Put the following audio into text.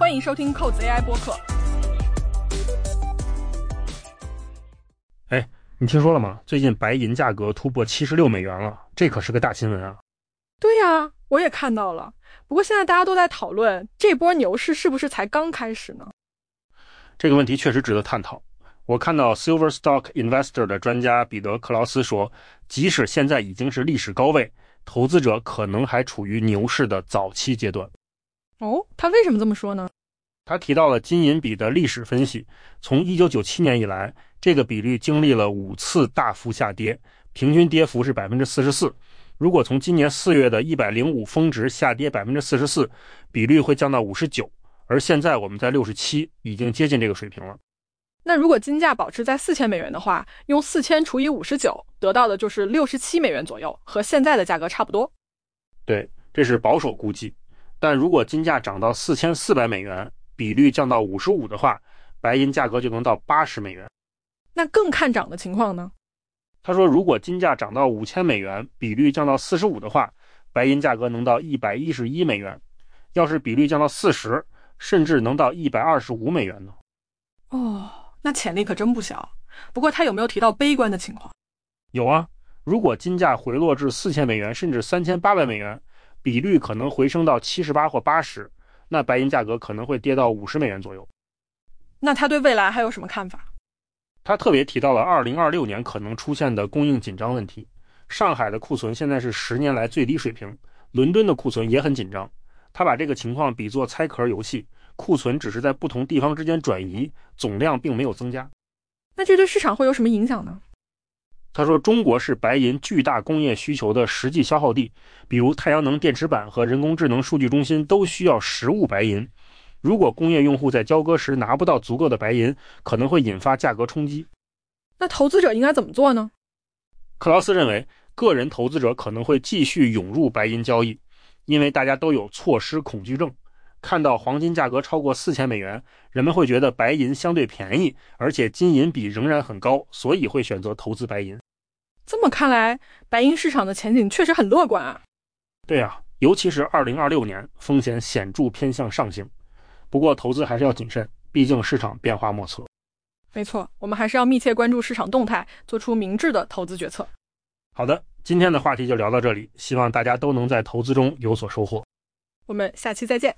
欢迎收听扣子 AI 播客。 你听说了吗？最近白银价格突破76美元了，这可是个大新闻啊。 对呀，我也看到了。不过现在大家都在讨论，这波牛市是不是才刚开始呢？ 这个问题确实值得探讨。我看到 Silver Stock Investor 的专家彼得·克劳斯说，即使现在已经是历史高位，投资者可能还处于牛市的早期阶段。 哦，他为什么这么说呢？ 他提到了金银比的历史分析，从1997年以来，这个比率经历了5次大幅下跌，平均跌幅是 44%。如果从今年4月的105峰值下跌 44%， 比率会降到59%，而现在我们在67，已经接近这个水平了。 那如果金价保持在$4000的话，用4000除以59，得到的就是$67左右，和现在的价格差不多。 对，这是保守估计。但如果金价涨到$4400，比率降到55的话，白银价格就能到$80。 那更看涨的情况呢？ 他说，如果金价涨到$5000，比率降到45的话，白银价格能到$111。要是比率降到40，甚至能到$125呢。 哦，那潜力可真不小。不过他有没有提到悲观的情况？ 有啊，如果金价回落至$4000，甚至$3800，比率可能回升到78或80，那白银价格可能会跌到$50左右。 那他对未来还有什么看法？ 他特别提到了2026年可能出现的供应紧张问题。上海的库存现在是10年来最低水平，伦敦的库存也很紧张。他把这个情况比作猜壳游戏，库存只是在不同地方之间转移，总量并没有增加。 那这对市场会有什么影响呢？ 他说，中国是白银巨大工业需求的实际消耗地，比如太阳能电池板和人工智能数据中心都需要实物白银。如果工业用户在交割时拿不到足够的白银，可能会引发价格冲击。 那投资者应该怎么做呢？ 克劳斯认为，个人投资者可能会继续涌入白银交易，因为大家都有错失恐惧症。看到黄金价格超过$4000，人们会觉得白银相对便宜，而且金银比仍然很高，所以会选择投资白银。 这么看来，白银市场的前景确实很乐观啊。 对啊，尤其是2026年，风险显著偏向上行。不过投资还是要谨慎，毕竟市场变化莫测。 没错，我们还是要密切关注市场动态，做出明智的投资决策。 好的，今天的话题就聊到这里，希望大家都能在投资中有所收获。 我们下期再见。